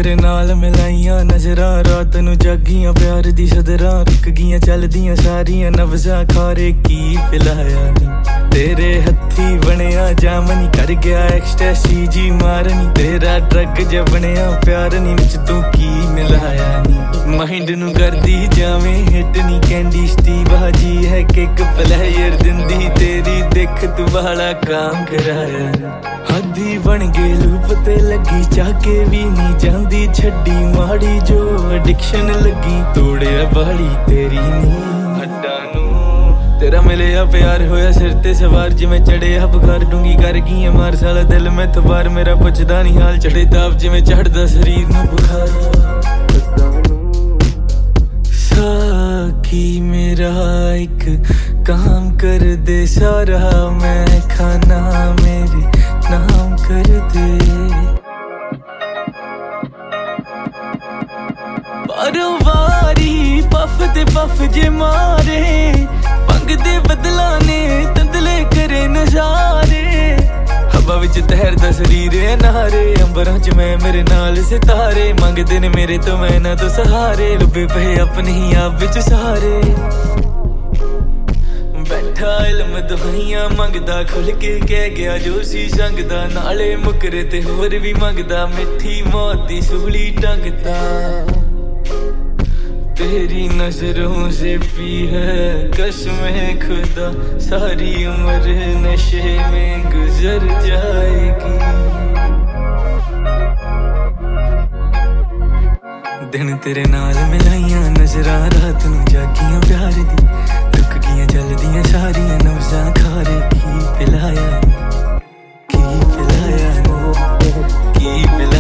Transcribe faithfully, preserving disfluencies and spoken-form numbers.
तेरे नाल मिलाइयां नजरां रात नू जागियां प्यार दी सदरां रुक गियां चलदियां सारियां नब्जां खारे की पिलाया नी तेरे हत्थी बनिया जामनी कर गया एक्सटेसी जी मारनी तेरा ड्रग ज बनिया प्यार नी विच तू की मिलाया नी माइंड नू करदी जावे हिट नी कैंडी स्टीव हाजी है किक प्लेयर दिंदी तेरी देख तू वाला काम कराया हद्दी बन गए लूप ते लगी चाके भी नहीं जांदी छड्डी माड़ी जो एडिक्शन लगी तोड़िया बाड़ी तेरी नी हड्डां नू तेरा मिलिया प्यार होया सिर ते सवार जिवें चढ़िया बुखार डूंगी कर गई है मार साला दिल में तबार मेरा पुछदा नहीं हाल चढ़े ताप जिवें चढ़दा शरीर नू बुखार साकी मेरा एक काम कर दे सारा मैं खाना मेरे नाम कर दे बारों वारी पफ ते पफ जे मारे पंग दे बदलाने तंदले करे नजारे हवा विच तैरदा शरीर है नारे अंबरां च मैं मेरे नाल सितारे मंगदे ने मेरे तो मैं ना तो सहारे लुबे पे अपने ही आप विच सहारे बैठा इल्म दवाइयां मंगदा खुल के कह गया जो सी संगदा नाले मुकरे ते होर भी मंगदा मिठी मौत दी सूली टंगदा तेरी नजरों से पी है कसमें खुदा सारी उम्र नशे में गुजर जाएगी दिन तेरे नाल मिलाइयां नजरां रात नू जागियां प्यार दी रुक गियां चलदियां सारियां नब्जां खारे की पिलाया की पिलाया की पिलाया